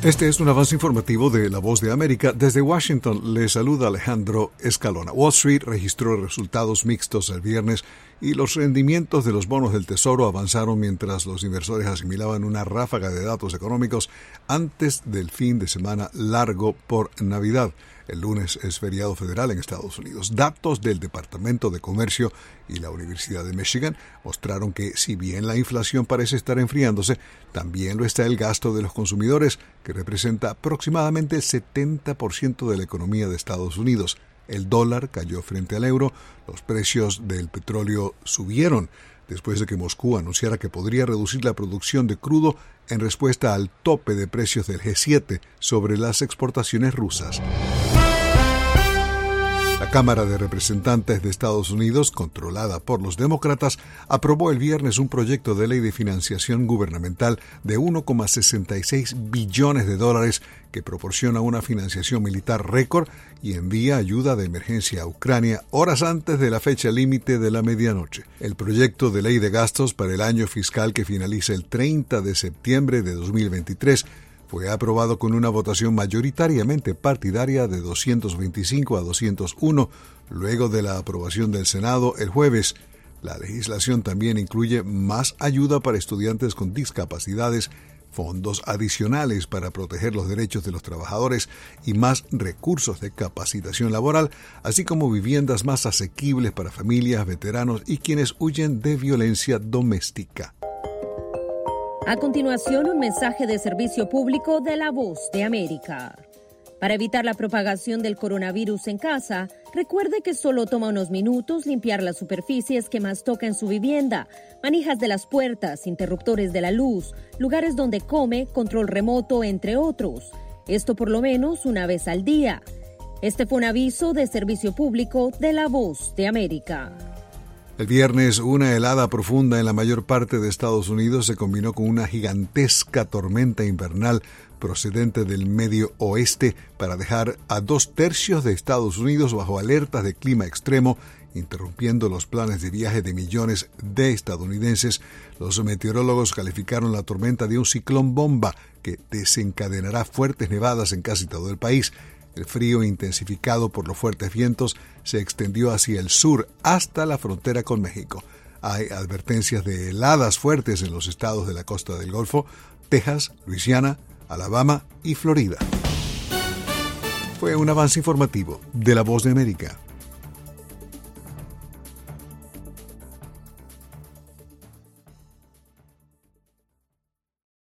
Este es un avance informativo de La Voz de América. Desde Washington le saluda Alejandro Escalona. Wall Street registró resultados mixtos el viernes y los rendimientos de los bonos del Tesoro avanzaron mientras los inversores asimilaban una ráfaga de datos económicos antes del fin de semana largo por Navidad. El lunes es feriado federal en Estados Unidos. Datos del Departamento de Comercio y la Universidad de Michigan mostraron que, si bien la inflación parece estar enfriándose, también lo está el gasto de los consumidores, que representa aproximadamente el 70% de la economía de Estados Unidos. El dólar cayó frente al euro, los precios del petróleo subieron después de que Moscú anunciara que podría reducir la producción de crudo en respuesta al tope de precios del G7 sobre las exportaciones rusas. La Cámara de Representantes de Estados Unidos, controlada por los demócratas, aprobó el viernes un proyecto de ley de financiación gubernamental de $1,66 billones que proporciona una financiación militar récord y envía ayuda de emergencia a Ucrania horas antes de la fecha límite de la medianoche. El proyecto de ley de gastos para el año fiscal que finaliza el 30 de septiembre de 2023 fue aprobado con una votación mayoritariamente partidaria de 225 a 201, luego de la aprobación del Senado el jueves. La legislación también incluye más ayuda para estudiantes con discapacidades, fondos adicionales para proteger los derechos de los trabajadores y más recursos de capacitación laboral, así como viviendas más asequibles para familias, veteranos y quienes huyen de violencia doméstica. A continuación, un mensaje de servicio público de La Voz de América. Para evitar la propagación del coronavirus en casa, recuerde que solo toma unos minutos limpiar las superficies que más toca en su vivienda, manijas de las puertas, interruptores de la luz, lugares donde come, control remoto, entre otros. Esto por lo menos una vez al día. Este fue un aviso de servicio público de La Voz de América. El viernes, una helada profunda en la mayor parte de Estados Unidos se combinó con una gigantesca tormenta invernal procedente del medio oeste para dejar a 2/3 de Estados Unidos bajo alertas de clima extremo, interrumpiendo los planes de viaje de millones de estadounidenses. Los meteorólogos calificaron la tormenta de un ciclón bomba que desencadenará fuertes nevadas en casi todo el país. El frío, intensificado por los fuertes vientos, se extendió hacia el sur hasta la frontera con México. Hay advertencias de heladas fuertes en los estados de la costa del Golfo, Texas, Luisiana, Alabama y Florida. Fue un avance informativo de La Voz de América.